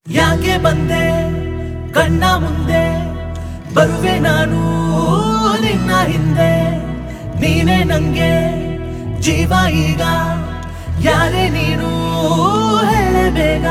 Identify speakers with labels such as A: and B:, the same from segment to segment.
A: ಯಾಕೆ ಬಂದೆ ಕಣ್ಣ ಮುಂದೆ ಬರುವೆ ನಾನು ನಿನ್ನ ಹಿಂದೆ ನೀನೇ ನಂಗೆ ಜೀವ ಈಗ ಯಾರೇ ನೀನು ಹೇಳೆ ಬೇಗ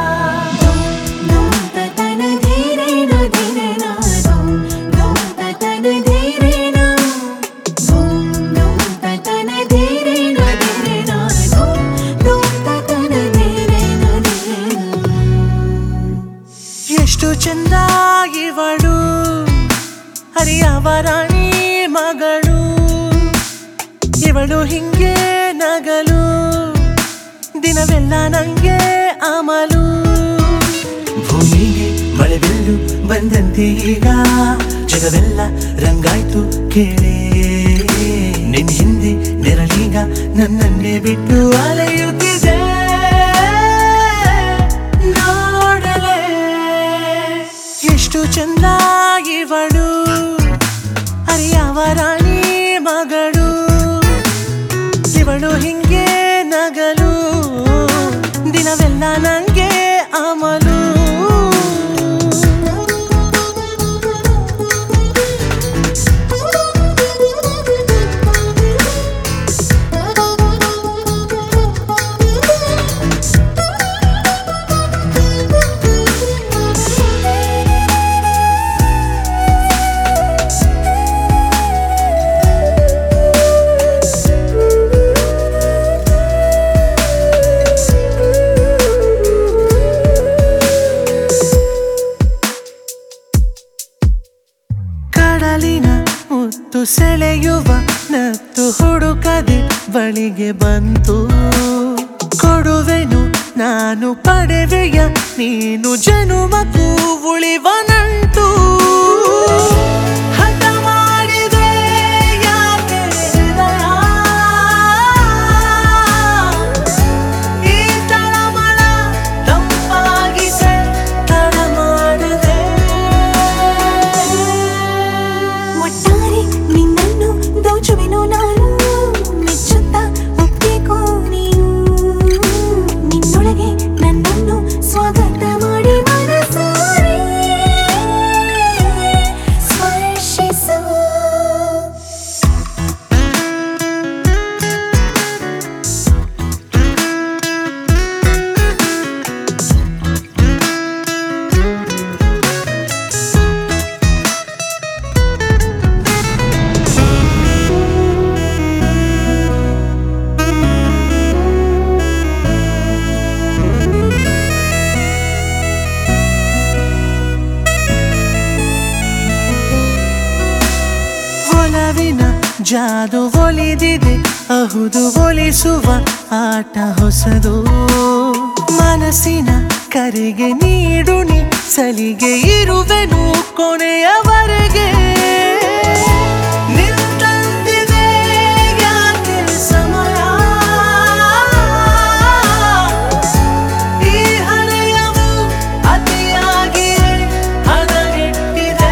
A: ಎಷ್ಟು ಚಂದ ಇವಳು ಹರಿಯವರಾಣಿ ಮಗಳು ಇವಳು ಹಿಂಗೆ ನಗಲು ದಿನವೆಲ್ಲ ನಂಗೆ ಅಮಲು ಭೂಮಿಗೆ ಮಳೆ ಬಿಲ್ಲು ಬಂದಂತೆ ಈಗ ಜಗವೆಲ್ಲ ರಂಗಾಯ್ತು ಕೇಳೇ ನಿನ್ನ ಹಿಂದೆ ನೆರಳೀಗ ನನ್ನನ್ನೇ ಬಿಟ್ಟು ಅಲೆಯುತ್ತಿದೆ ನೋಡಲೇ ಎಷ್ಟು ಚಂದ ಇವಳು ಹರಿಯವರಾಣಿ ಮಗಳು ಇವಳು ಹಿಂಗೆ ನಗಲು ದಿನವೆಲ್ಲ ನಂಗೆ ಅಮಲು ಕಡಲಿನ ಮುತ್ತು ಸೆಳೆಯುವ ನತ್ತು ಹುಡುಕದೆ ಬಳಿಗೆ ಬಂತು ಕೊಡುವೆನು ನಾನು ಪಡೆವೆಯ ನೀನು ಜನುಮಕ್ಕೂ ಉಳಿವ ನಂಟು ಹಠ ಮಾಡಿದೆ ಯಾಕೆ ಹೃದಯ ಈ ತಳಮಳ ತಂಪಾಗಿಸೆ ತಡ ಮಾಡಿದೆ
B: ಒಟ್ಟಾರೆ ನಿನ್ನನ್ನು ದೋಚುವೆನು ನಾನು ಮೆಚ್ಚುತ್ತ ಒಪ್ಪಿಕೋ ನೀನು ನಿನ್ನೊಳಗೆ ನನ್ನನ್ನು ಸ್ವಾಗತ ಮಾಡಿ ಮನಸಾರೆ ಸ್ಪರ್ಶಿಸು
A: ಒಲವಿನ ಜಾದು ಒಲಿದಿದೆ ಅಹುದು ಒಲಿಸುವ ಆಟ ಹೊಸದು ಮನಸ್ಸಿನ ಕರೆಗೆ ನೀಡು ನೀ ಸಲಿಗೆ ಇರುವೆನು ಕೊನೆಯವರೆಗೆ ನಿಂತಂತಿದೆ ಯಾಕೆ ಸಮಯ ಈ ಹರೆಯವು ಅತಿಯಾಗಿಯೇ ಹದಗೆಟ್ಟಿದೆ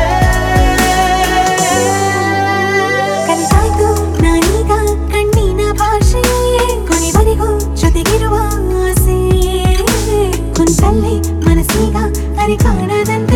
B: ಕಲಿತಾಯ್ತು ನಾನೀಗ ಕಣ್ಣಿನ ಭಾಷೆ ಕೊನೆವರೆಗೂ ಜೊತೆಗಿರುವ ಆಸೆ ಕುಂತಲ್ಲೇ ಮನಸ್ಸೀಗ ಅರೆ ಕಾಣದಂತೆ